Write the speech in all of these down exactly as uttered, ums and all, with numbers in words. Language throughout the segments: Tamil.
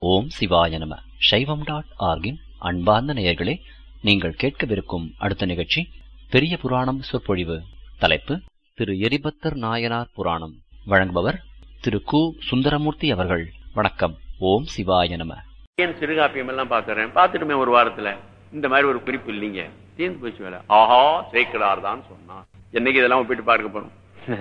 ஓம் சிவாய நம. சைவம் டாட் ஆர்கின் அன்பார்ந்த நேயர்களே, நீங்கள் கேட்கவிருக்கும் அடுத்த நிகழ்ச்சி பெரிய புராணம் சொற்பொழிவு. தலைப்பு திரு எரிபத்தர் நாயனார் புராணம். வழங்குபவர் திரு கு சுந்தரமூர்த்தி அவர்கள். வணக்கம். ஓம் சிவாய நம. சிறுகாப்பியம் எல்லாம் பாத்துறேன். பாத்துட்டுமே ஒரு வாரத்துல இந்த மாதிரி ஒரு குறிப்பு இல்லைங்க, தீர்ந்து போச்சு வேலை. ஆஹா, சேக்கிழார் தான் சொன்னார். என்னைக்கு இதெல்லாம் போயிட்டு பார்க்க போறோம்.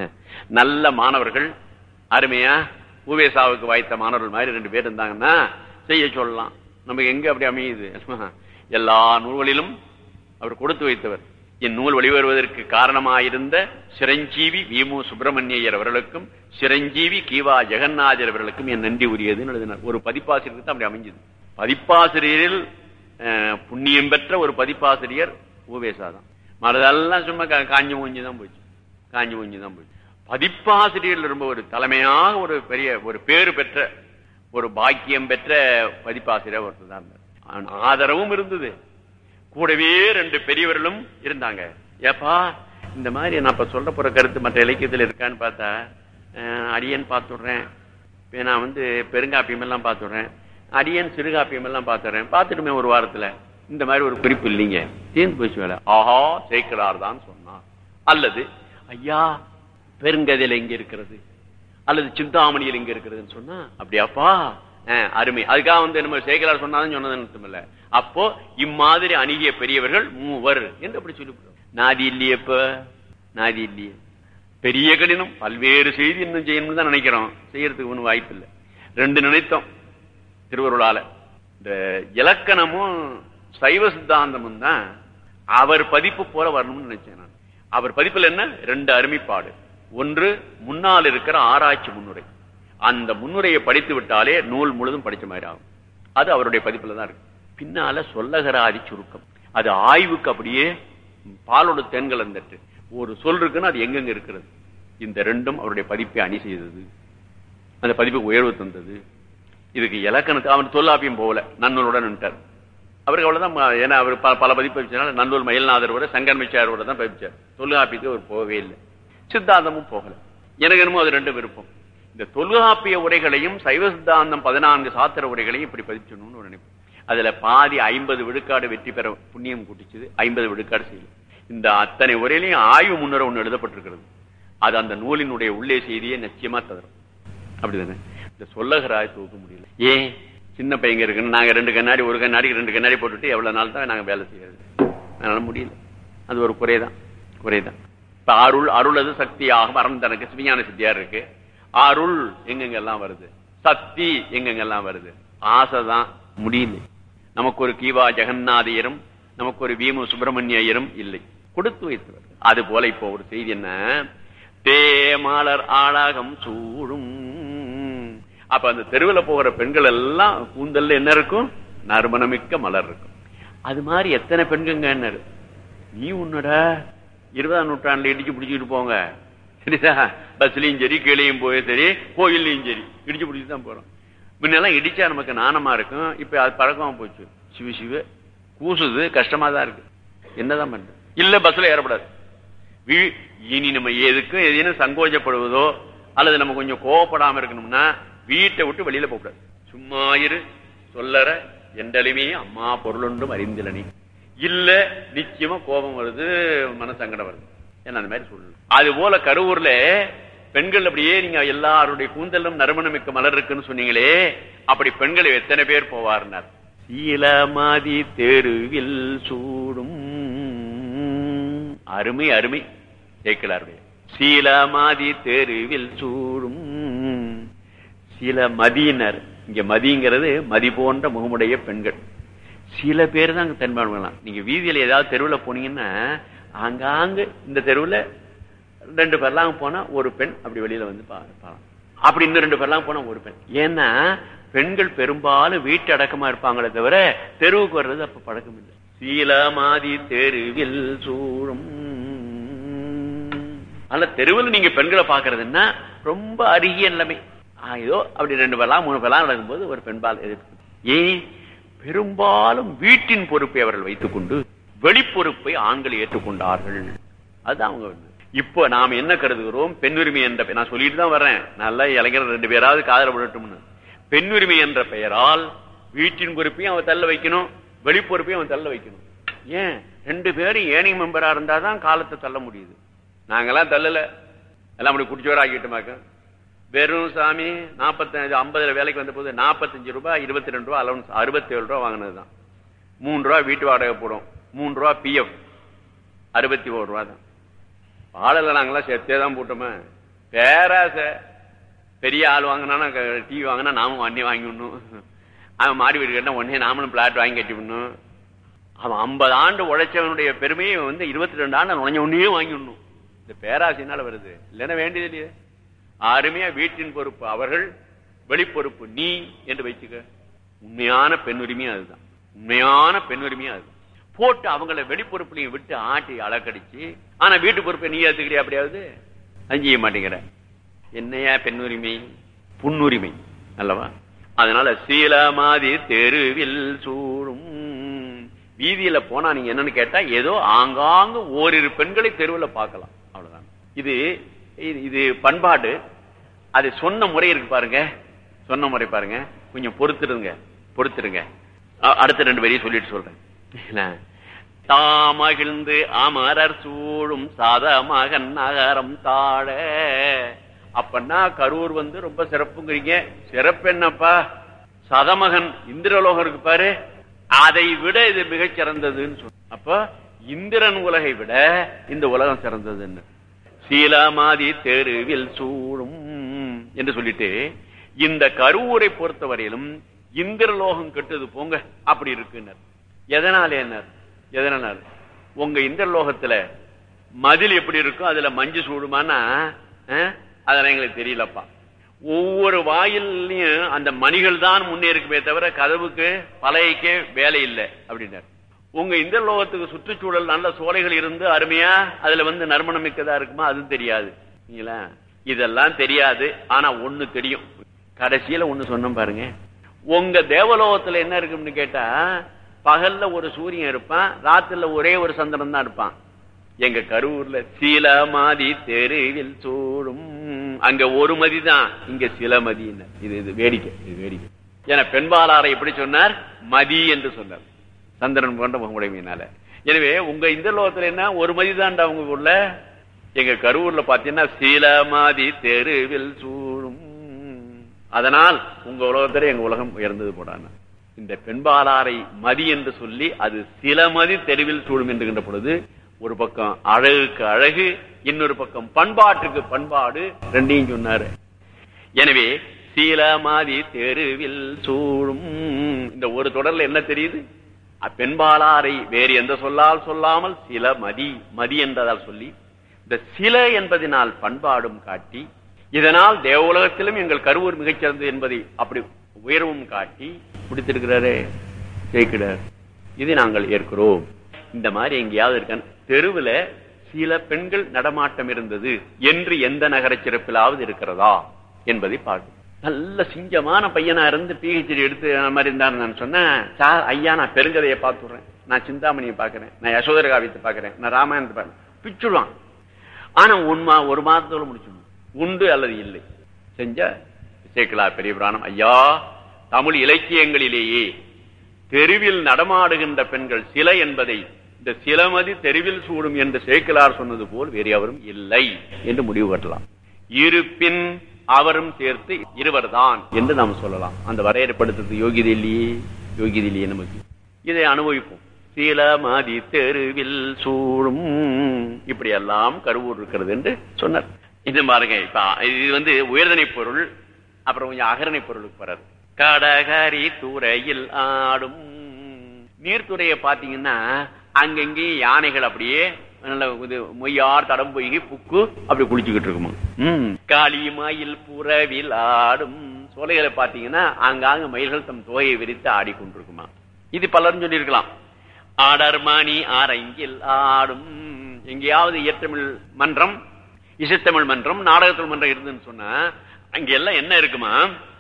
நல்ல மாணவர்கள், அருமையா உவேசாவுக்கு வாய்த்த மாணவர்கள் மாதிரி ரெண்டு பேர் இருந்தாங்கன்னா செய்ய சொல்லலாம். நமக்கு எங்க அப்படி அமையுது? எல்லா நூல்களிலும் அவர் கொடுத்து வைத்தவர். என் நூல் வெளிவருவதற்கு காரணமாயிருந்த சிரஞ்சீவி வீமு சுப்பிரமணியர் அவர்களுக்கும் சிரஞ்சீவி கீவா ஜெகநாதர் அவர்களுக்கும் என் நன்றி உரியதுன்னு எழுதினார். ஒரு பதிப்பாசிரியருக்கு அப்படி அமைஞ்சது. பதிப்பாசிரியரில் புண்ணியம் பெற்ற ஒரு பதிப்பாசிரியர் உவேசாதான். மற்றதெல்லாம் சும்மா காஞ்சி மூஞ்சி தான் போச்சு, காஞ்சி மூஞ்சி தான் போச்சு. பதிப்பாசிரியர் ரொம்ப ஒரு தலைமையாக ஒரு பெரிய ஒரு பேரு பெற்ற ஒரு பாக்கியம் பெற்ற பதிப்பாசிரியர் ஒருத்தர் தான் இருந்தார். ஆதரவும் இருந்தது, கூடவே ரெண்டு பெரியவர்களும் இருந்தாங்க. ஏப்பா இந்த மாதிரி நான் இப்ப சொல்ல போற கருத்து மற்ற இலக்கியத்தில் இருக்கான்னு பார்த்தா அடியன் பார்த்துடுறேன், நான் வந்து பெருங்காப்பியம் எல்லாம் பார்த்துடுறேன், அடியன் சிறுகாப்பியம் எல்லாம் பார்த்துடுறேன். பார்த்துட்டுமே ஒரு வாரத்துல இந்த மாதிரி ஒரு குறிப்பு இல்லைங்க, தீர்ந்து போச்சு வேலை. ஆஹா, சேக்கிழார் தான் சொன்னார். அல்லது ஐயா பெருங்கதையில எங்க இருக்கிறது, அல்லது சிந்தாமணியில் எங்க இருக்கிறதுன்னு சொன்னா அப்படியாப்பா அருமை. அதுக்காக வந்து நம்ம சேக்கிழார் சொன்னாதான் சொன்னதுன்னு இல்ல. அப்போ இம்மாதிரி அணுகிய பெரியவர்கள் மூவர் என்று அப்படி சொல்லிவிடுவோம். நாதி இல்லையப்ப, நாதி இல்லையே. பெரிய கடினம், பல்வேறு செய்தி இன்னும் செய்யணும்னு தான் நினைக்கிறோம். செய்யறதுக்கு ஒன்றும் வாய்ப்பு இல்லை. ரெண்டு நினைத்தோம் திருவருளால. இந்த இலக்கணமும் சைவ சித்தாந்தமும் தான் அவர் பதிப்பு போல வரணும்னு நினைச்சேன் நான். அவர் பதிப்புல என்ன ரெண்டு அருமைப்பாடு. ஒன்று, முன்னால் இருக்கிற ஆராய்ச்சி முன்னுரை. அந்த முன்னுரையை படித்து விட்டாலே நூல் முழுதும் படிச்ச மாதிரி ஆகும். அது அவருடைய பதிப்புல தான் இருக்கு. பின்னால சொல்லகராதி சுருக்கம், அது ஆய்வுக்கு அப்படியே பாலோடு தேன்கள் இருந்துட்டு ஒரு சொல் இருக்குன்னு அது எங்கெங்க இருக்கிறது. இந்த ரெண்டும் அவருடைய பதிப்பை அணி செய்தது, அந்த பதிப்புக்கு உயர்வு தந்தது. இதுக்கு இலக்கணத்துக்கு அவன் தொல்லாப்பியம் போகல, நன்னூலுடன் நின்றார். அவருக்கு அவ்வளவுதான். ஏன்னா அவர் பல பதிப்பு வச்சனால நன்னூல் மயில்நாதரோட சங்கரமிச்சாரோட தான் பதிப்பிச்சார். தொல்காப்பியத்துக்கு அவர் போகவே இல்லை, சித்தாந்தமும் போகல. எனக்கு என்னமோ அது ரெண்டு விருப்பம். இந்த தொல்காப்பிய உரைகளையும் சைவ சித்தாந்தம் பதினான்கு சாத்திர உரைகளையும் இப்படி பதிச்சணும்னு ஒரு நினைப்பு. அதுல பாதி ஐம்பது விழுக்காடு வெற்றி பெற புண்ணியம் கூட்டிச்சது, ஐம்பது விழுக்காடு செய்யல. இந்த அத்தனை உரையிலையும் ஆய்வு முன்னுரை ஒண்ணு எழுதப்பட்டிருக்கிறது. அது அந்த நூலினுடைய உள்ளே செய்தியை நிச்சயமா தரும். அப்படிதானே? இந்த சொல்லகராய் தூக்க முடியல. ஏன் சின்ன பையங்க இருக்குன்னு நாங்க ரெண்டு கண்ணாடி ஒரு கண்ணாடிக்கு ரெண்டு கண்ணாடி போட்டுட்டு எவ்வளவு நாள் தான் நாங்க வேலை செய்யறது? அதனால முடியல. அது ஒரு குறைதான், குறைதான். இப்ப அருள், அருளது சக்தியாக மரம் தனக்கு சிவஞான சித்தியார் இருக்கு. அருள் எங்கெங்கெல்லாம் வருது, சக்தி எங்கெங்கெல்லாம் வருது. ஆசைதான், முடியல. நமக்கு ஒரு கீவா ஜெகநாதையரும் நமக்கு ஒரு வீமு சுப்பிரமணியரும் இல்லை, கொடுத்து வைத்தவர். அது போல இப்போ ஒரு செய்தி என்ன, தேமலர் ஆளாகம் சூடும். அப்ப அந்த தெருவில் போகிற பெண்கள் எல்லாம் கூந்தல்ல என்ன இருக்கும், நறுமணமிக்க மலர் இருக்கும். அது மாதிரி எத்தனை பெண்கங்க என்ன, நீ உன்னோட இருபதாம் நூற்றாண்டுல இடிச்சு பிடிச்சிட்டு போங்க, சரிதா? பஸ்லயும் சரி, கீழையும் போய் சரி, கோயில்லையும் சரி, இடிச்சு பிடிச்சிட்டு தான் போறோம். முன்னெல்லாம் இடிச்சா நமக்கு நாணமா இருக்கும், இப்ப அது பழக்கமா போச்சு. சிவ சிவ கூசுது, கஷ்டமா தான் இருக்கு. என்னதான் பண்ற? இல்ல பஸ்ல ஏறப்படாது. இனி நம்ம எதுக்கும் எதுன்னு சங்கோஜப்படுவதோ அல்லது நம்ம கொஞ்சம் கோவப்படாம இருக்கணும்னா வீட்டை விட்டு வெளியில போகக்கூடாது. சும்மா இரு சொல்லற என்றலுமே அம்மா பொருளொன்றும் அறிந்திலனி. இல்ல நிச்சயமா கோபம் வருது, மனசங்கடம் வருது. ஏன்னா அந்த மாதிரி சொல்லணும். அது போல கருவூர்ல பெண்கள் அப்படியே நீங்க எல்லாருடைய கூந்தலும் நறுமணமிக்க மலர் இருக்குன்னு சொன்னீங்களே, அப்படி பெண்கள் எத்தனை பேர் போவார்னார். சீலமாதி தெருவில் சூடும். அருமை அருமை சேக்கிழாருடைய சீலமாதி தெருவில் சூடும். சில மதியினர், இங்க மதிங்கிறது மதி போன்ற முகமுடைய பெண்கள். சில பேர் தான் அங்க தென்பான்மைலாம். நீங்க வீதியில ஏதாவது தெருவில் போனீங்கன்னா ஆங்காங்க இந்த தெருவில் ரெண்டு பேர்லாம் போனா ஒரு பெண் அப்படி வெளியில வந்து பாருப்பாங்க. அப்படி இன்னும் ரெண்டு பேர்லாம் போனா ஒரு பெண். ஏன்னா பெண்கள் பெரும்பாலும் வீட்டு அடக்கமா இருப்பாங்களே தவிர தெருவுக்கு வர்றது அப்ப பழக்கம் இல்லை. சீலமாதி தெருவில் சூழும். ஆனா தெருவில் நீங்க பெண்களை பாக்குறதுன்னா ரொம்ப அருகிய நிலைமை. ஏதோ அப்படி ரெண்டு பேர்லாம் மூணு பேர்லாம் நடக்கும்போது ஒரு பெண்பால் எதிர்ப்பு. ஏன்? பெரும்பாலும் வீட்டின் பொறுப்பை அவர்கள் வைத்துக் கொண்டு வெளிப்பொறுப்பை ஆண்கள் ஏற்றுக்கொண்டார்கள். அதுதான் அவங்க. இப்போ நாம என்ன கருதுகிறோம், பெண் உரிமை என்ற, நான் சொல்லிட்டு தான் வர்றேன், நல்லா இளைஞர் ரெண்டு பேராவது காதல விடட்டும்னு. பெண்ணுரிமை என்ற பெயரால் வீட்டின் பொறுப்பையும் அவன் தள்ள வைக்கணும், வெளிப்பொறுப்பையும் அவன் தள்ள வைக்கணும். ஏன் ரெண்டு பேரும் ஏனி மெம்பரா இருந்தாதான் காலத்தை தள்ள முடியுது. நாங்கெல்லாம் தள்ளல, எல்லாம் அப்படி குடிச்சோர ஆக்கிட்டோமாக்க. வெறும் சாமி நாற்பத்தஞ்சு ஐம்பதுல வேலைக்கு வந்த போது நாற்பத்தஞ்சு ரூபாய் இருபத்தி ரெண்டு ரூபா அலவன்ஸ் அறுபத்தி ஏழு ரூபா வாங்கினதுதான். மூணு ரூபா வீட்டு வாடகை போடும், மூணு ரூபா பிஎஃப், அறுபத்தி ஒரு ரூபா தான். பாடல நாங்கெல்லாம் சேர்த்தே தான் போட்டோமே. பேராசை, பெரிய ஆள் வாங்கினா டிவி வாங்கினா நாமும் வண்டி வாங்கிடணும், அவன் மாடி வீடு கட்டினா உடனே நாமளும் பிளாட் வாங்கி கட்டிவிடணும். அவன் ஐம்பது ஆண்டு உழைச்சவனுடைய பெருமையை வந்து இருபத்தி ரெண்டு ஆண்டு நுழைஞ்ச உடனே வாங்கிடணும். இந்த பேராசையினால வருது, இல்லைன்னா வேண்டியது இல்லையே. அருமையா வீட்டின் பொறுப்பு அவர்கள், வெளிப்பொறுப்பு நீ என்று வச்சுக்க. உண்மையான பெண் உரிமையும் அதுதான், உண்மையான பெண் உரிமையும் அதுதான். போட்டு அவங்கள வெளிப்பொறுப்புலையும் விட்டு ஆட்டி அலக்கடிச்சு, ஆனா வீட்டு பொறுப்பை நீ ஏத்துக்கிறியா? அப்படியாவது அது செய்ய மாட்டேங்கிற. என்னையா பெண் உரிமை? புன்னுரிமை அல்லவா? அதனால சீலமாதி தெருவில் சூழும். வீதியில போனா நீங்க என்னன்னு கேட்டா ஏதோ ஆங்காங்கு ஓரிரு பெண்களை தெருவில் பார்க்கலாம், அவ்வளவுதான். இது இது பண்பாடு. அது சொன்ன முறை இருக்கு பாருங்க, சொன்ன முறை பாருங்க. கொஞ்சம் பொறுத்துருங்க, பொறுத்துருங்க. அடுத்த ரெண்டு பேரையும் சொல்லிட்டு சொல்றேன். தாமகிழ்ந்து அமரர் சூழும் சாதமகன் நகரம் தாழ. அப்பன்னா கரூர் வந்து ரொம்ப சிறப்புங்கிறீங்க. சிறப்பு என்னப்பா? சதமகன் இந்திரலோகம் இருக்கு பாரு, அதை விட இது மிகச் சிறந்ததுன்னு சொல்ற. அப்ப இந்திரன் உலகை விட இந்த உலகம் சிறந்ததுன்னு. சீலமாதி தெருவில் சூழும் என்று சொல்லிட்டு, இந்த கரூரை பொறுத்தவரையிலும் இந்திரலோகம் கெட்டது போங்க அப்படி இருக்குன்னு. எதனால என்ன? எதனால உங்க இந்திரலோகத்துல மதில் எப்படி இருக்கும், அதுல மஞ்சு சூடுமானா அதெல்லாம் எங்களுக்கு தெரியலப்பா. ஒவ்வொரு வாயிலையும் அந்த மணிகள் தான் முன்னே இருக்குமே தவிர கதவுக்கு பலைக்கு வேலை இல்லை அப்படின்னாரு. உங்க இந்த லோகத்துக்கு சுற்றுச்சூழல் நல்ல சோலைகள் இருந்து அருமையா அதுல வந்து நறுமணம் மிக்கதா இருக்குமா, அது தெரியாது. இதெல்லாம் தெரியாது. ஆனா ஒண்ணு தெரியும், கடைசியில ஒண்ணு சொன்னோம் பாருங்க. உங்க தேவலோகத்துல என்ன இருக்குன்னு கேட்டா, பகல்ல ஒரு சூரியன் இருப்பான், ராத்திரில ஒரே ஒரு சந்திரன் தான் இருப்பான். எங்க கரூர்ல சீலமதி தெருவில் சூழும், அங்க ஒரு மதி தான், இங்க சில மதி. இது இது வேடிக்கை, இது வேடிக்கை. ஏன்னா பெண்பாலாரை எப்படி சொன்னார்? மதி என்று சொன்னார், சந்திரன் போன்ற முகமுடைமையினால. எனவே உங்க இந்த லோகத்துல என்ன ஒரு மதி தான்டா உங்க ஊர்ல. எங்க கரூர்ல பாத்தீங்கன்னா சீலமதி தெருவில் சூழும். அதனால் உங்க உலகத்துல எங்க உலகம் உயர்ந்தது போடான. இந்த பெண்பாலாரை மதி என்று சொல்லி அது சில மதி தெருவில் சூழும் என்கின்ற பொழுது, ஒரு பக்கம் அழகுக்கு அழகு, இன்னொரு பக்கம் பண்பாட்டுக்கு பண்பாடு, ரெண்டையும் சொன்னாரு. எனவே சீலமதி தெருவில் சூழும் இந்த ஒரு தொடர்ல என்ன தெரியுது? பெண்பாலாரை வேறு எந்த சொல்லால் சொல்லாமல் சில மதி மதி என்றதால் சொல்லி, இந்த சில என்பதனால் பண்பாடும் காட்டி, இதனால் தேவலோகத்திலும் எங்கள் கரூர் மிகச்சிறந்தது என்பதை அப்படி உயர்வும் காட்டி பிடித்திருக்கிறாரே ஜெயிக்கிறார். இது நாங்கள் ஏற்கிறோம். இந்த மாதிரி எங்கேயாவது இருக்க தெருவுல சில பெண்கள் நடமாட்டம் இருந்தது என்று எந்த நகர சிறப்பிலாவது இருக்கிறதா என்பதை பார்க்கும். நல்ல சிங்கமான பையனா இருந்து பிஹெச்டி எடுத்து மாதிரி இருந்தாரு. நான் சொன்னேன், சார் ஐயா நான் பெருங்கதையை பார்த்துடுறேன், நான் சிந்தாமணியை பாக்குறேன், நான் யசோதர காவியத்தை பாக்குறேன், நான் ராமாயணத்தை பாக்குறேன், பிச்சுடுவான். ஆனா உண்மா ஒரு மாதத்தோட முடிச்சிடணும், உண்டு அல்லது இல்லை. செஞ்ச சேக்கலார் பெரிய புராணம், ஐயா தமிழ் இலக்கியங்களிலேயே தெருவில் நடமாடுகின்ற பெண்கள் சில என்பதை இந்த சிலமதி தெருவில் சூடும் என்று சேக்கலார் சொன்னது போல் வேறு எவரும் இல்லை என்று முடிவு கட்டலாம். இருப்பின் அவரும் சேர்த்து இருவர் தான் என்று நாம் சொல்லலாம். அந்த வரையறைப்படுத்துறது யோகிதை இல்லையே, யோகிதை இல்லையே. நமக்கு இதை அனுபவிப்போம். சிலமதி தெருவில் சூழும் இப்படி எல்லாம் கருவூர் இருக்கிறது என்று சொன்னார். இந்த பாருங்க, இப்ப இது வந்து உயர்தனை பொருள், அப்புறம் கொஞ்சம் அகரணை பொருளுக்கு வராது. கடகரி துறையில் ஆடும் நீர்த்துறையை பாத்தீங்கன்னா அங்கங்கேயும் யானைகள் அப்படியே நல்ல மொய்யார் தடம் பொய்கி புக்கு அப்படி குளிச்சுக்கிட்டு இருக்குமா. உம் காளிமாயில் புறவில் ஆடும் சோலைகளை பாத்தீங்கன்னா அங்காங்க மயில்கள் தம் தோகையை விரித்து ஆடிக்கொண்டிருக்குமா. இது பலரும் சொல்லியிருக்கலாம். ஆடர்மணி அரங்கில் ஆடும், எங்கேயாவது இயற்றமிழ் மன்றம், இசைத்தமிழ் மன்றம், நாடகத்தமிழ் மன்றம் இருந்துன்னு சொன்னா அங்க எல்லாம் என்ன இருக்குமா,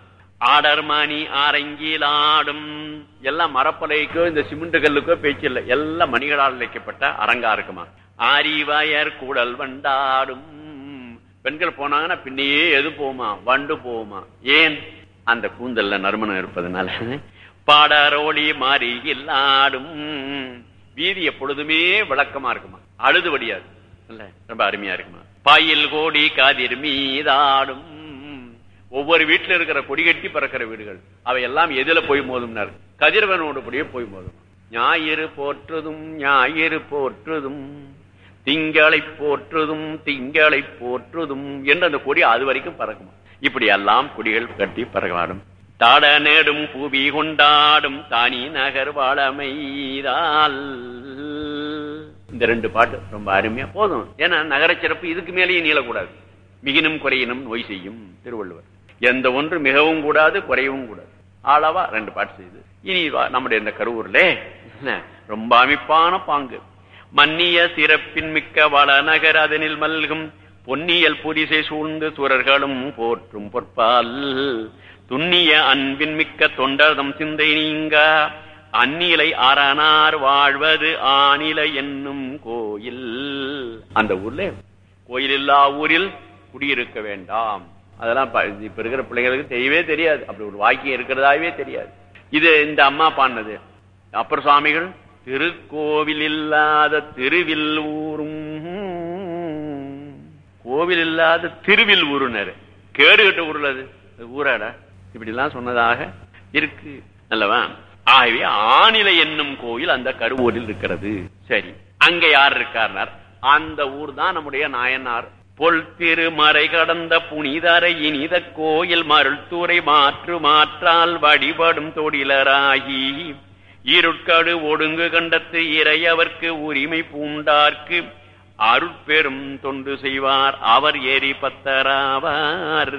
ஆடர்மணி அரங்கில் ஆடும். எல்லாம் மரப்பலைக்கோ இந்த சிமெண்ட் கல்லுக்கோ பேச்சு இல்லை, எல்லாம் மணிகளால் இழைக்கப்பட்ட அரங்கா இருக்குமா. ஆரிவயர் கூடல் வண்டாடும், பெண்கள் போனாங்கன்னா பின்னையே எது போமா, வண்டு போமா. ஏன் அந்த கூந்தல்ல நறுமணம் இருப்பதனால பாடாரோடி மாறி இல்லாடும் வீதி எப்பொழுதுமே விளக்கமா இருக்குமா, அழுது வடியாது, இல்ல ரொம்ப அருமையா இருக்குமா. பாயில் கோடி காதிர் மீதாடும், ஒவ்வொரு வீட்டுல இருக்கிற கொடி கட்டி பறக்கிற வீடுகள் அவை எல்லாம் எதுல போய் மோதும்னாரு, கதிரவனோடு கூடிய போய் மோதும். ஞாயிறு போற்றுதும் ஞாயிறு போற்றுதும் திங்களை போற்றுதும் திங்களை போற்றுதும் என்று அந்த கொடி அது வரைக்கும் பறக்குமா. இப்படி எல்லாம் கொடிகள் கட்டி பறக்காடும். தாட நேடும் பூவி கொண்டாடும் தானி நகர் வாழமைதால். இந்த ரெண்டு பாட்டு ரொம்ப அருமையா போதும். ஏன்னா நகர சிறப்பு இதுக்கு மேலேயும் நீளக்கூடாது. மிகினும் குறையினும் நோய் செய்யும் திருவள்ளுவர். எந்த ஒன்று மிகவும் கூடாது குறையவும் கூடாது, அளவா ரெண்டு பாட்டு செய்து. இனி நம்முடைய இந்த கரூர்ல ரொம்ப அமைப்பான பாங்கு. மன்னிய சிறப்பின் மிக்க வள நகர் அதனில் மல்கும் பொன்னியல் புரிசை சூழ்ந்து சுரர்களும் போற்றும் பொற்பால் துண்ணிய அன்பின் மிக்க தொண்டர்தம் சிந்தை நீங்க அந்நிலை அரணார் வாழ்வது ஆநிலை என்னும் கோயில். அந்த ஊர்ல கோயில் இல்லா ஊரில் குடியிருக்க வேண்டாம். அதெல்லாம் இப்ப இருக்கிற பிள்ளைங்களுக்கு தெரியவே தெரியாது, அப்படி ஒரு வாக்கியம் இருக்கிறதாவே தெரியாது. இது இந்த அம்மா பாடினது. அப்பர் சுவாமிகள் திருக்கோவில் இல்லாத திருவில் ஊரும், கோவில் இல்லாத திருவில் ஊருனர், கேடுகட்ட ஊர்ல அது ஊராடா இப்படி எல்லாம் சொன்னதாக இருக்கு அல்லவா. ஆகவே ஆநிலை என்னும் கோயில் அந்த கருவூரில் இருக்கிறது. சரி, அங்க யார் இருக்கார்? அந்த ஊர் தான் நம்முடைய நாயனார். பொல் திருமறை கடந்த புனிதரை இனித கோயில் மருள்துறை மாற்று மாற்றால் வழிபடும் தொழிலராகி இருட்கடு ஒடுங்கு கண்டத்து இறையவர்க்கு உரிமை பூண்டார்க்கு அருட்பெரும் தொண்டு செய்வார் அவர் ஏறி பத்தராவார்.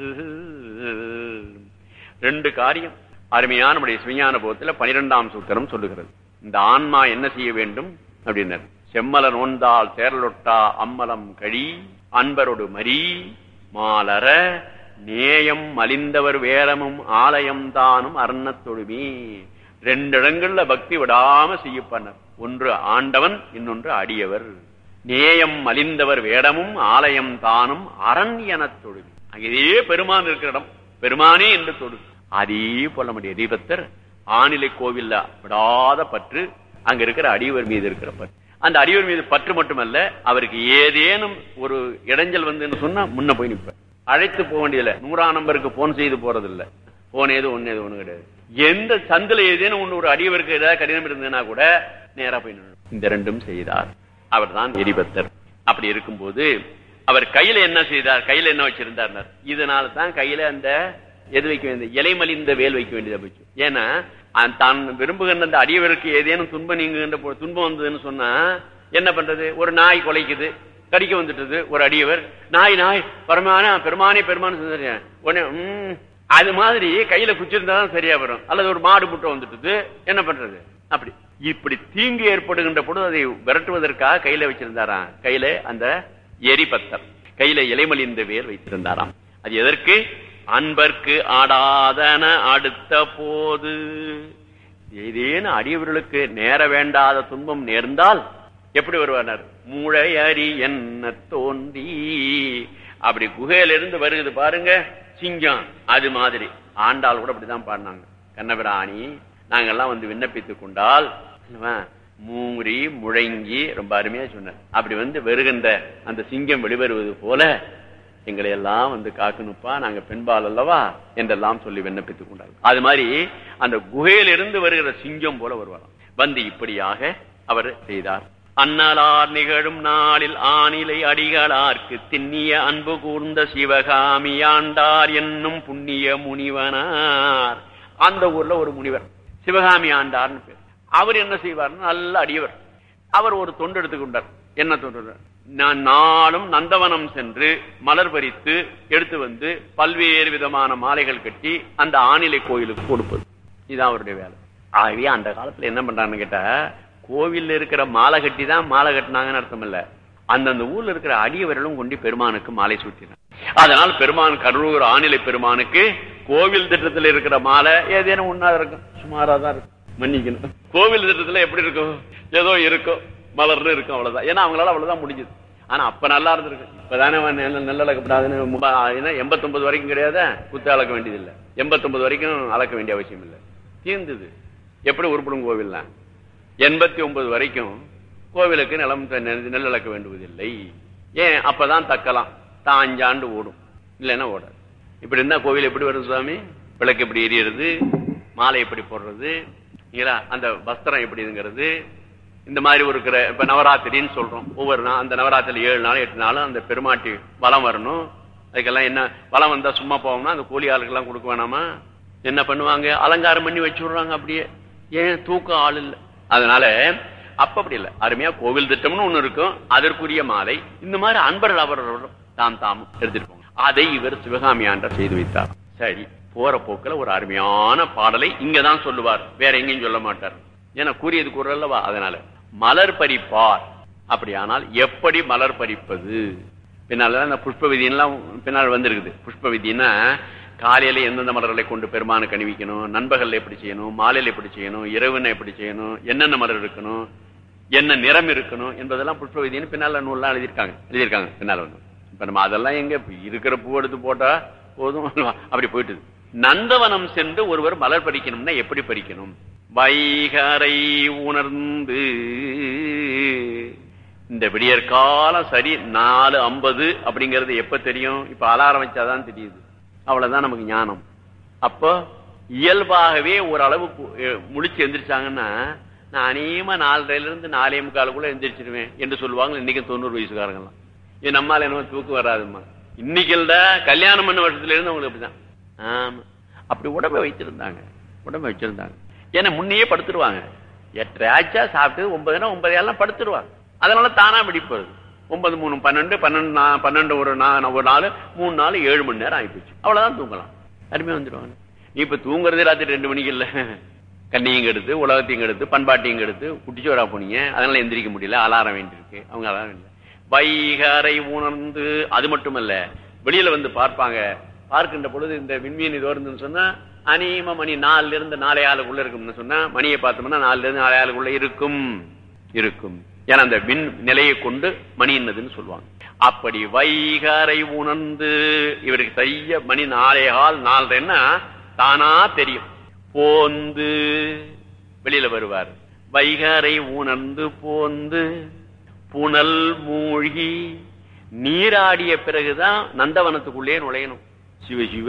ரெண்டு காரியம் அருமையான நம்முடைய சிவஞான போகத்துல பனிரெண்டாம் சூத்திரம் சொல்லுகிறது. இந்த ஆன்மா என்ன செய்ய வேண்டும் அப்படின்னாரு. செம்மல நோந்தால் தேரலொட்டா அம்மலம் கழி அன்பரோடு மரி மாலர நேயம் மலிந்தவர் வேரமும் ஆலயம் தானும் அர்ணத்தொழுமே. ரெண்டு இடங்கள்ல பக்தி விடாம செய்யப்பனர். ஒன்று ஆண்டவன், இன்னொன்று அடியவர். நேயம் மலிந்தவர் வேடமும் ஆலயம் தானும் அரண் என தொழுவி. அங்கே பெருமான் இருக்கிற இடம் பெருமானே என்று தொழு. அதே போல நம்முடைய தீபத்தர் ஆநிலை கோவில்ல விடாத பற்று, அங்க இருக்கிற அடியவர் மீது இருக்கிற பற்று. அந்த அடியவர் மீது பற்று மட்டுமல்ல, அவருக்கு ஏதேனும் ஒரு இடைஞ்சல் வந்து சொன்னா முன்ன போய் நிற்ப. அழைத்து போக வேண்டியதில்லை, நூறாம் நம்பருக்கு போன் செய்து போறது இல்ல. போன் ஏதோ ஒண்ணு ஏதோ ஒண்ணு கிடையாது. எந்த சந்தில ஏதேனும் ஒண்ணு ஒரு அடியவருக்கு ஏதாவது கடினம் இருந்ததுன்னா கூட நேரா போய் நின்று. இந்த ரெண்டும் செய்தார். அவர் தான் எரிபத்தர். அப்படி இருக்கும்போது அவர் கையில என்ன செய்தார்? கையில என்ன வச்சிருந்தார்? இதனால தான் கையில அந்த எது வைக்க வேண்டிய இலைமலிந்த வேல் வைக்க வேண்டியதா போச்சு. ஏன்னா தான் விரும்புகின்ற அந்த அடியவருக்கு ஏதேனும் துன்பம் நீங்குகின்ற துன்பம் வந்ததுன்னு சொன்னா என்ன பண்றது? ஒரு நாய் கொலைக்குது, கடிக்க வந்துட்டது ஒரு அடியவர், நாய் நாய் பெருமானா பெருமானே பெருமானு உடனே உம் அது மாதிரி கையில குச்சிருந்தாதான் சரியா வரும். அல்லது ஒரு மாடு முட்டை வந்துட்டது, என்ன பண்றது? அப்படி இப்படி தீங்கு ஏற்படுகின்ற பொழுது அதை விரட்டுவதற்காக கையில வச்சிருந்தாராம். கையில அந்த எரிபத்தர் கையில இலைமலிந்த வேர் வைத்திருந்தாராம். அது எதற்கு? அன்பர்க்கு ஆடாதன அடுத்த போது ஏதேனும் அடியவர்களுக்கு நேர வேண்டாத துன்பம் நேர்ந்தால் எப்படி வருவார்? மூளை அறி என்ன தோன்றி. அப்படி குகையிலிருந்து வருகிறது பாருங்க சிங்கம், அது மாதிரி ஆண்டாள் கூட அப்படிதான் பாடினாங்க. கண்ணபிராணி நாங்கெல்லாம் வந்து விண்ணப்பித்துக் கொண்டால் மூறி முழங்கி, ரொம்ப அருமையா சொன்னார். அப்படி வந்து வருகின்ற அந்த சிங்கம் வெளிவருவது போல எங்களை எல்லாம் வந்து காக்கணுப்பா, நாங்க பெண்பால் அல்லவா என்றெல்லாம் சொல்லி விண்ணப்பித்துக் கொண்டார்கள். அது மாதிரி அந்த குகையிலிருந்து வருகிற சிங்கம் போல வருவாராம். வந்து இப்படியாக அவர் செய்தார். அன்னலார் நிகழும் நாளில் ஆணிலை அடிகளார்க்கு திண்ணிய அன்பு கூர்ந்த சிவகாமி ஆண்டார் என்னும் புண்ணிய முனிவனார். அந்த ஊர்ல ஒரு முனிவர் சிவகாமி ஆண்டார்னு பேர். அவர் என்ன செய்வார்? நல்ல அடியவர். அவர் ஒரு தொண்டு எடுத்துக்கொண்டார். என்ன தொண்டு? நான் நாளும் நந்தவனம் சென்று மலர் பறித்து எடுத்து வந்து பல்வேறு விதமான மாலைகள் கட்டி அந்த ஆணிலை கோயிலுக்கு கொடுப்பது. இதுதான் அவருடைய வேலை. ஆகவே அந்த காலத்துல என்ன பண்றான்னு கேட்டா, கோவில்ல இருக்கிற மாலை கட்டி தான் மாலை கட்டினாங்கன்னு அர்த்தம் இல்ல, அந்தந்த ஊர்ல இருக்கிற அடியவர்களும் கொண்டு பெருமானுக்கு மாலை சூட்டினார். அதனால பெருமான் கரூர் ஆணிலை பெருமானுக்கு கோவில் திட்டத்தில் இருக்கிற மாலை ஏதேனும் ஒன்னா இருக்கும், சுமாரா தான் இருக்கும், மன்னிக்கணும். கோவில் திட்டத்துல எப்படி இருக்கும்? ஏதோ இருக்கும், மலர்னு இருக்கும், அவ்வளவுதான். ஏன்னா அவங்களால அவ்வளவுதான் முடிஞ்சது. ஆனா அப்ப நல்லா இருந்திருக்கு. இப்பதானே நல்ல அளக்கப்படாதுன்னு எண்பத்தி ஒன்பது வரைக்கும் கிடையாது, குத்து அளக்க வேண்டியது இல்லை. எண்பத்தி ஒன்பது வரைக்கும் அளக்க வேண்டிய அவசியம் இல்லை, தீர்ந்தது. எப்படி உருப்படும் கோவில்? எண்பத்தி ஒன்பது வரைக்கும் கோவிலுக்கு நிலம் நெல் அளக்க வேண்டுவதில்லை. ஏன்? அப்பதான் தக்கலாம், தான் அஞ்சாண்டு ஓடும், இல்லைன்னா ஓடாது. இப்படி இருந்தா கோவில் எப்படி வருது சுவாமி? விளக்கு எப்படி எரியறது, மாலை எப்படி போடுறது, அந்த வஸ்திரம் எப்படிங்கிறது, இந்த மாதிரி ஒரு இப்ப நவராத்திரின்னு சொல்றோம். ஒவ்வொரு நாள் அந்த நவராத்திரி ஏழு நாள் எட்டு நாளும் அந்த பெருமாட்டி வலம் வரணும். அதுக்கெல்லாம் என்ன வலம் வந்தா சும்மா போவோம்னா அந்த கூலி ஆளுக்கெல்லாம் கொடுக்க வேணாமா? என்ன பண்ணுவாங்க? அலங்காரம் பண்ணி வச்சு விடுறாங்க. அப்படியே ஏன்? தூக்கம் ஆள் இல்லை. அதனால அப்ப அப்படி இல்லை, அருமையா கோவில் திட்டம்னு ஒண்ணு இருக்கும், அதற்குரிய மாலை இந்த மாதிரி அன்பர்கள் அவர்களும் தாம் தாமும் எடுத்துட்டு போங்க. அதை இவர் சிவகாமி ஆண்டர் செய்து வைத்தார். சரி, போற போக்கில் ஒரு அருமையான பாடலை இங்கதான் சொல்லுவார், வேற எங்கேயும் சொல்ல மாட்டார். ஏன்னா கூறியது கூறல்லவா. அதனால மலர் பறிப்பார். அப்படியானால் எப்படி மலர் பறிப்பது? பின்னால இந்த புஷ்ப விதியெல்லாம் பின்னால் வந்திருக்குது. புஷ்ப விதினா காலையில எந்தெந்த மலர்களை கொண்டு பெருமானுக்கு அணிவிக்கணும், நண்பகல்ல எப்படி செய்யணும், மாலையில எப்படி செய்யணும், இரவுன எப்படி செய்யணும், என்னென்ன மலர் இருக்கணும், என்ன நிறம் இருக்கணும் என்பதெல்லாம் புஷ்ப விதின்னு பின்னால நூல்லாம் எழுதியிருக்காங்க எழுதியிருக்காங்க பின்னால வந்து. இப்ப நம்ம அதெல்லாம் எங்க இருக்கிற பூ எடுத்து போட்டா போதும், அப்படி போயிட்டு. நந்தவனம் சென்று ஒருவர் மலர் பறிக்கணும்னா எப்படி பறிக்கணும்? வைகரை உணர்ந்து இந்த விடியற் காலம் சரி நாலு ஐம்பது அப்படிங்கறது எப்ப தெரியும்? இப்ப அலாரம் வச்சாதான் தெரியுது. அவ்வளவுதான் நமக்கு ஞானம். அப்போ இயல்பாகவே ஓரளவு முழிச்சு எந்திரிச்சாங்கன்னா நான் அநேகமா நாலரைல இருந்து நாலே முக்காலுக்குள்ள எந்திரிச்சிருவேன் என்று சொல்லுவாங்க. இன்னைக்கு தொண்ணூறு வயசுக்காரங்கலாம் இது நம்மால என்ன தூக்கு வராதுமா. இன்னைக்குல்ல கல்யாணம் பண்ண வருஷத்துல இருந்து அவங்களுக்கு அப்படிதான். ஆமா, அப்படி உடம்பை வச்சிருந்தாங்க உடம்பை வச்சிருந்தாங்க ஏன்னா முன்னையே படுத்துருவாங்க. எட்டரை ஆச்சா சாப்பிட்டு ஒன்பதுனா ஒன்பது எல்லாம் படுத்துருவாங்க. அதனால தானா பிடிப்பது. ஒன்பது மூணு பன்னெண்டு பன்னெண்டு பன்னெண்டு ஒரு ஒரு நாலு மூணு நாலு ஏழு மணி நேரம் ஆயிப்போச்சு. அவ்வளவுதான் தூங்கலாம், அருமையா வந்துடுவாங்க. நீ இப்ப தூங்குறதே ராத்திரி ரெண்டு மணிக்கு இல்ல, கண்ணியும் எடுத்து உலகத்தையும் எடுத்து பண்பாட்டையும் எடுத்து குட்டிச்சோரா போனீங்க. அதனால எந்திரிக்க முடியல, அலாரம் வேண்டியிருக்கு. அவங்க அலாரம் இல்லை. வைகரை உணர்ந்து அது மட்டுமல்ல, வெளியில வந்து பார்ப்பாங்க. பார்க்கின்ற பொழுது இந்த விண்மீன் இதோ இருந்துன்னு சொன்னா அநேகமா மணி நாலுல இருந்து நாலே ஆளுக்குள்ள இருக்கும்னு சொன்னா மணியை பார்த்தோம்னா நாலுல இருந்து நாலே ஆளுக்குள்ள இருக்கும் இருக்கும் ஏன்னா அந்த விண் நிலையை கொண்டு மணி என்னதுன்னு சொல்லுவாங்க. அப்படி வைகரை உணர்ந்து இவருக்கு செய்ய மணி நாலே ஆள் நாலரைன்னா தானா தெரியும். போந்து வெளியில வருவார். வைகரை உணர்ந்து போந்து புனல் மூழ்கி நீராடிய பிறகுதான் நந்தவனத்துக்குள்ளே நுழையணும். சிவ சிவ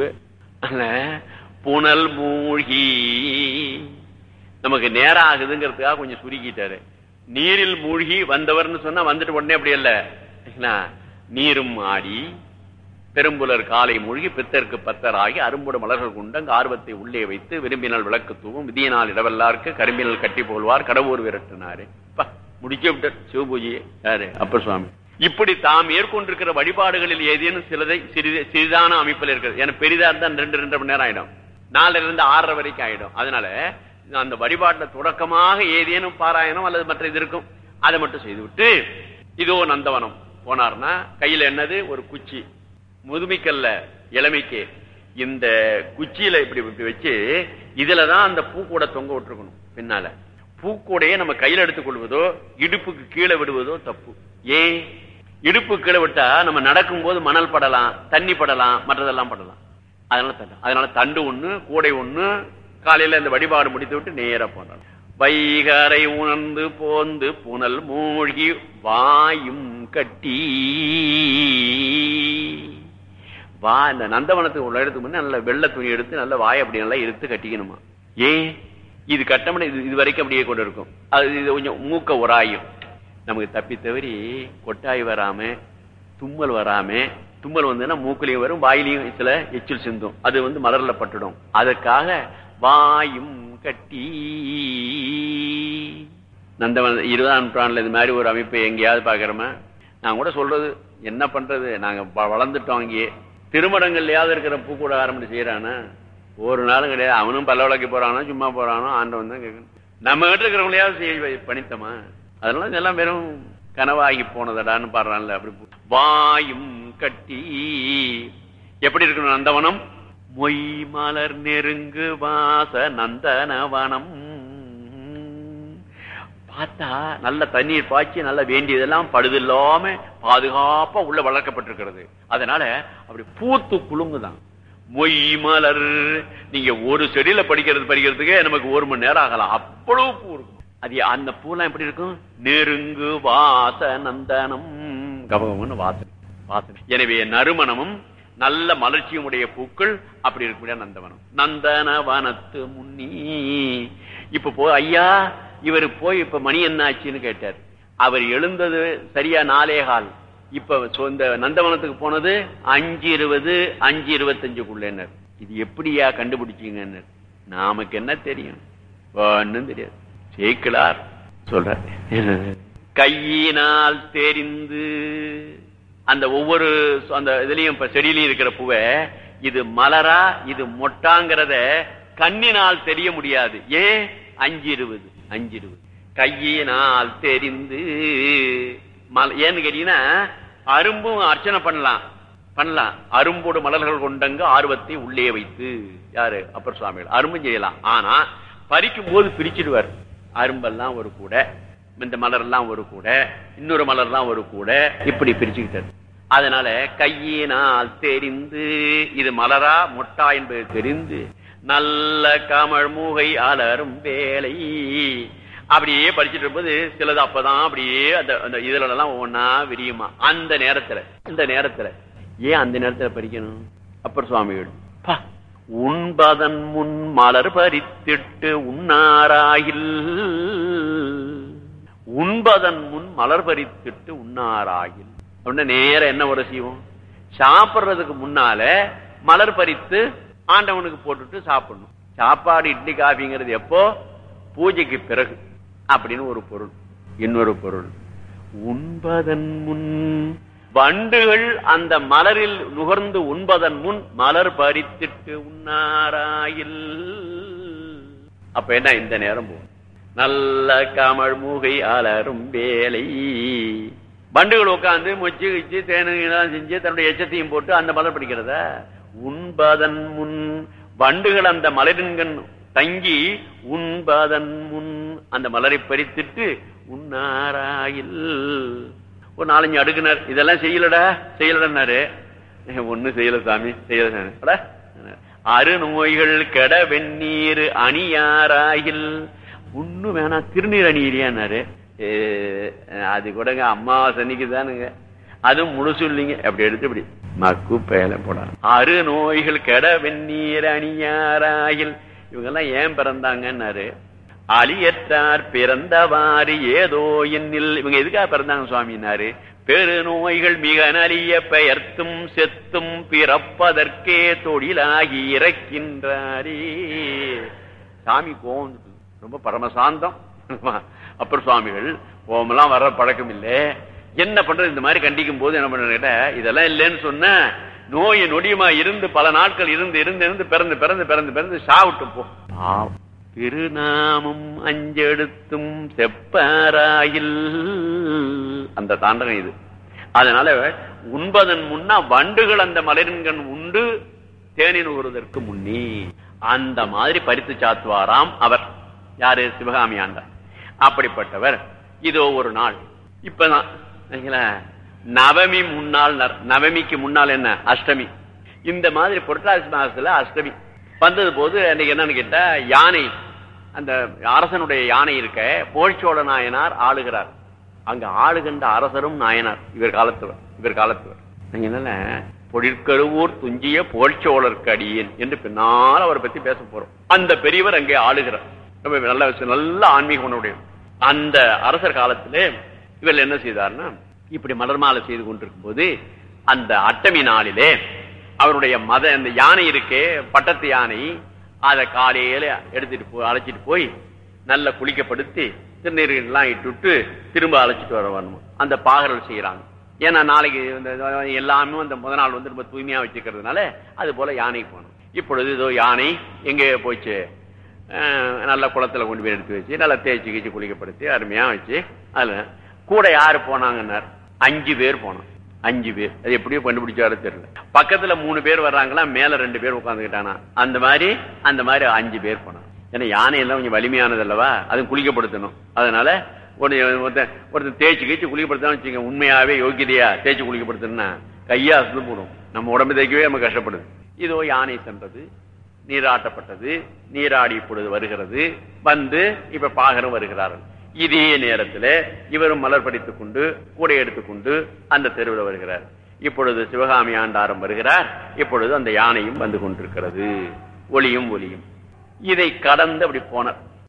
புனல் மூழ்கி நமக்கு நேரம் ஆகுதுங்கிறதுக்காக கொஞ்சம் சுருக்கிட்டாரு. நீரில் மூழ்கி வந்தவர்னு சொன்னா வந்துட்டு உடனே அப்படி இல்ல, நீரும் ஆடி பெரும்புலர் காலை மூழ்கி பித்தருக்கு பத்தர் ஆகி அரும்புட மலர்கள் கொண்டு அங்கு ஆர்வத்தை உள்ளே வைத்து விரும்பினால் விளக்கு தூவும் விதியினால் இடவல்லாருக்கு கரும்பினால் கட்டி போல்வார் கடவுர் விரட்டினாரு. முடிக்க விட்டார் சிவபூஜையை. யாரு? அப்பர் சுவாமி. இப்படி தாம் ஏற்கொண்டிருக்கிற வழிபாடுகளில் ஏதேனும் சிலதை சிறிது சிறிதான அமைப்பில் இருக்கிறது. ஏன்னா பெரிதா இருந்தா ரெண்டு ரெண்டு மணி நேரம் ஆயிடும், நாலுல இருந்து ஆறரை வரைக்கும் ஆயிடும். அதனால அந்த வழிபாட்டுல தொடக்கமாக ஏதேனும் பாராயணம் அல்லது மற்ற இது இருக்கும், அதை மட்டும் செய்து விட்டு இதோ நந்தவனம் போனார்னா கையில என்னது? ஒரு குச்சி. முதுமைக்கல்ல இளமைக்கு இந்த குச்சியில இப்படி இப்படி வச்சு இதுலதான் அந்த பூக்கூட தொங்க விட்டுருக்கணும். பின்னால பூக்கூடையே நம்ம கையில எடுத்துக் கொள்வதோ இடுப்புக்கு கீழே விடுவதோ தப்பு. ஏன்? இடுப்பு கீழே விட்டா நம்ம நடக்கும் போது மணல் படலாம், தண்ணி படலாம், மற்றதெல்லாம் படலாம். அதனால தண்டு அதனால தண்டு ஒண்ணு கூடை ஒண்ணு. காலையில இந்த வழிபாடு முடித்து விட்டு நேர போனார். வைகரை உணர்ந்து போந்து புனல் மூழ்கி வாயும் கட்டி வா இந்த நந்தவனத்துக்கு உள்ள இடத்துக்கு முன்னே நல்ல வெள்ளை துணி எடுத்து நல்ல வாய் அப்படி நல்லா எடுத்து கட்டிக்கணுமா. ஏன்? இது கட்டமனை இது இது வரைக்கும் அப்படியே கொண்டு இருக்கும். அது இது கொஞ்சம் மூக்க உராயும். நமக்கு தப்பி தவறி கொட்டாய் வராம தும்மல் வராம, தும்மல் வந்து மூக்கிலையும் வரும் வாயிலையும் சில எச்சில் சிந்தும், அது வந்து மலர்ல பட்டுடும். அதற்காக வாயும் கட்டி நந்தவன இருபதாம் நூற்றாண்டுல இது மாதிரி ஒரு அமைப்பை எங்கேயாவது பாக்குறோமா? நான் கூட சொல்றது என்ன பண்றது, நாங்க வளர்ந்துட்டோம். அங்கேயே திருமடங்கள்லயாவது இருக்கிற பூக்கூட ஆரம்பிச்சு செய்யறானா? ஒரு நாளும் கிடையாது. அவனும் பல்ல விளக்கி போறானோ சும்மா போறானோ ஆண்டவன் தான் கேட்கணும். நம்ம கிட்ட இருக்கிறவங்களையாவது செய்ய பணித்தமா? அதனால இதெல்லாம் வெறும் கனவாகி போனதடான்னு பாடுறான்ல. அப்படி வாயும் கட்டி எப்படி இருக்கணும் நந்தவனம்? மொய் மலர் நெருங்கு வாச நந்தனவனம். பார்த்தா நல்ல தண்ணீர் பாய்ச்சி நல்ல வேண்டியதெல்லாம் படுதில்லாம பாதுகாப்பா உள்ள வளர்க்கப்பட்டிருக்கிறது. அதனால அப்படி பூத்து குலுங்குதான். மொய் மலர். நீங்க ஒரு செடியில படிக்கிறது படிக்கிறதுக்கே நமக்கு ஒரு மணி நேரம் ஆகலாம், அவ்வளவு பூ இருக்கும். அது அந்த பூலாம் எப்படி இருக்கும்? நெருங்கு வாச நந்தனம், கபகம்னு வாசனை வாசனை. எனவே நறுமணமும் நல்ல மலர்ச்சியும் உடைய பூக்கள் அப்படி இருக்கக்கூடிய நந்தவனம். நந்தனவனத்து முன்னி. இப்ப போ ஐயா, இவர் போய் இப்ப மணி என்ன ஆச்சுன்னு கேட்டார். அவர் எழுந்தது சரியா நாலே கால். இப்ப இந்த நந்தவனத்துக்கு போனது அஞ்சு இருபது அஞ்சு இருபத்தஞ்சுக்குள்ள. இது எப்படியா கண்டுபிடிச்சீங்க? நமக்கு என்ன தெரியும், ஒன்னும் தெரியாது. சேக்கிழார் சொல்ற கையினால் தெரிந்து அந்த ஒவ்வொரு அந்த இதுலயும் இப்ப செடியிலையும் இருக்கிற பூவை இது மலரா இது மொட்டாங்கிறத கண்ணினால் தெரிய முடியாது. ஏன்? அஞ்சு இருபது அஞ்சு இருபது கையினால் தெரிந்து. ஏன்னு கேட்டீங்கன்னா, அரும்பும் அர்ச்சனை பண்ணலாம் பண்ணலாம் அரும்போடு மலர்கள் கொண்டங்க ஆர்வத்தை உள்ளே வைத்து. யாரு? அப்பர் சுவாமிகள். அரும்பும் செய்யலாம், ஆனா பறிக்கும் போது பிரிச்சிடுவார். அரும்பெல்லாம் ஒரு கூட, இந்த மலர்லாம் ஒரு கூட, இன்னொரு மலர்லாம் ஒரு கூட, இப்படி பிரிச்சுக்கிட்டார். அதனால கையினால் தெரிந்து இது மலரா மொட்டா என்பது தெரிந்து நல்ல கமழ் மூகை அலரும் வேலை அப்படியே படிச்சுட்டு இருக்கும்போது சிலது அப்பதான் அப்படியே அந்த இதுல எல்லாம் ஒவ்வொன்னா விரியுமா. அந்த நேரத்துல இந்த நேரத்துல ஏன் அந்த நேரத்துல படிக்கணும்? அப்பர் சுவாமிகள் உண்பதன் முன் மலர் பறித்திட்டு உண்ணாராயில், உண்பதன் முன் மலர் பறித்திட்டு உண்ணாராயில் அப்படின்னா நேரம் என்ன ஒரு செய்வோம்? சாப்பிடுறதுக்கு முன்னால மலர் பறித்து ஆண்டவனுக்கு போட்டுட்டு சாப்பிடணும். சாப்பாடு இட்லி காஃபிங்கிறது எப்போ? பூஜைக்கு பிறகு அப்படின்னு ஒரு பொருள். இன்னொரு பொருள், உண்பதன் முன் வண்டுகள் அந்த மலரில் நுகர்ந்து உண்பதன் முன் மலர் பறித்திட்டு உண்ணாராயில். அப்ப என்ன? இந்த நேரம் போகும். நல்ல கமழ் மூகை அலரும் வேலை. வண்டுகள் உட்காந்து மொச்சு வச்சு தேனுலாம் செஞ்சு தன்னுடைய எச்சத்தையும் போட்டு அந்த மலர் பிடிக்கிறத. உண்பதன் முன் வண்டுகள் அந்த மலரின்கண் தங்கி உண்பதன் முன் அந்த மலரை பறித்துட்டு உண்ணாராயில். ஒரு நாலஞ்சு அடுக்குனர் இதெல்லாம் செய்யலடா செய்யலடாரு. ஒண்ணு செய்யல சாமி செய்யல. அருநோய்கள் கெட வெந்நீர் அணியாராயில். ஒண்ணு வேணா திருநீர் அணியிறியாரு. அது கூடங்க அம்மாவாசை அன்னைக்கு தானுங்க, அதுவும் முழுசு இல்லைங்க. அப்படி எடுத்து இப்படி மக்கு பேல போட. அருநோய்கள் கெட வெந்நீர் அணியாராயில். இவங்க எல்லாம் ஏன் பிறந்தாங்கன்னாரு, அலியற்றார் பிறந்தவாறு ஏதோ என்னில். இவங்க எதுக்காக பிறந்தாங்க சுவாமினாரு? பெருநோய்கள் மிக நலிய பெயர்த்தும் செத்தும் பிறப்பதற்கே தொழிலாகி இறக்கின்றாரே. சாமி கோவம் ரொம்ப பரமசாந்தம். அப்பர் சுவாமிகள் கோவமெல்லாம் வர்ற பழக்கம் இல்லை. என்ன பண்றது? இந்த மாதிரி கண்டிக்கும் போது என்ன பண்ற, இதெல்லாம் இல்லைன்னு சொன்ன நோய் நொடியுமா இருந்து பல நாட்கள் இருந்து இருந்து இருந்து பிறந்து பிறந்து பிறந்து பிறந்து சாவிட்டு போ. திருநாமம் அஞ்செடுத்தும் செப்பாராயில் அந்த தாண்டகம் இது. அதனால உண்பதன் முன்னா வண்டுகள் அந்த மலரின்கண் உண்டு தேனின் ஊறுவதற்கு முன்னே அந்த மாதிரி பறித்து சாத்துவாராம் அவர். யாரு? சிவகாமி ஆண்டார். அப்படிப்பட்டவர். இதோ ஒரு நாள் இப்பதான் நவமி முன்னாள், நவமிக்கு முன்னால் என்ன அஷ்டமி. இந்த மாதிரி புரட்டாசி மாசத்துல அஷ்டமி வந்தது போது அன்னைக்கு என்னன்னு கேட்டா, யானை அந்த அரசனுடைய யானை இருக்க போழ்ச்சோழ நாயனார் ஆளுகிறார். அங்க ஆளுகின்ற அரசரும் நாயனார் இவர் காலத்துவர் இவர் காலத்துவர் என்னன்னா பொழிற்கருவூர் துஞ்சிய போழ்ச்சோழருக்கு அடியேன் என்று பின்னால் அவரை பத்தி பேச போறோம். அந்த பெரியவர் அங்கே ஆளுகிறார். நல்ல நல்ல ஆன்மீக உணவுடைய அந்த அரசர் காலத்திலே இவர் என்ன செய்தார்னா, இப்படி மலர் மாலை செய்து கொண்டிருக்கும் போது அந்த அட்டமி நாளிலே அவருடைய மத அந்த யானை இருக்கே பட்டத்து யானை, அதை காலையில எடுத்துட்டு போய் அழைச்சிட்டு போய் நல்ல குளிக்கப்படுத்தி திருநீரெல்லாம் இட்டுட்டு திரும்ப அழைச்சிட்டு வர வரணும். அந்த பாகர்கள் செய்யறாங்க. ஏன்னா நாளைக்கு எல்லாமே அந்த முத நாள் வந்து ரொம்ப தூய்மையா வச்சுக்கிறதுனால அது போல யானைக்கு போகணும். இப்பொழுது இதோ யானை எங்கே போச்சு, நல்ல குளத்துல கொண்டு போய் எடுத்து வச்சு நல்லா தேய்ச்சி கீச்சு குளிக்கப்படுத்தி அருமையா வச்சு, அதுல கூட யாரு போனாங்கன்னார், அஞ்சு பேர் போனோம். அஞ்சு பேர் அது எப்படியோ கண்டுபிடிச்சாரு தெரியல. பக்கத்துல மூணு பேர் வர்றாங்களா, மேல ரெண்டு பேர் உட்காந்துக்கிட்டானா, அந்த மாதிரி அந்த மாதிரி அஞ்சு பேர் போனாங்க. ஏன்னா யானை எல்லாம் கொஞ்சம் வலிமையானது அல்லவா, அது குளிக்கப்படுத்தணும். அதனால ஒருத்தர் தேய்ச்சி கீச்சு குளிக்கப்படுத்தணும் வச்சுக்க, உண்மையாவே யோகியதையா தேய்ச்சி குளிக்கப்படுத்தணும்னா கையா அசந்து போடும். நம்ம உடம்பு தேய்க்கவே நம்ம கஷ்டப்படுது. இதோ யானை சென்றது, நீராட்டப்பட்டது, நீராடி இப்பொழுது வருகிறது, வந்து இப்ப பாகரும் வருகிறார்கள். இதே நேரத்தில் இவரும் மலர் படித்துக் கொண்டு கூடை எடுத்துக்கொண்டு அந்த தெருவில் வருகிறார். இப்பொழுது சிவகாமி ஆண்டாரம் வருகிறார். இப்பொழுது அந்த யானையும் வந்து கொண்டிருக்கிறது, ஒளியும் ஒளியும். இதை கடந்து அப்படி போனார்.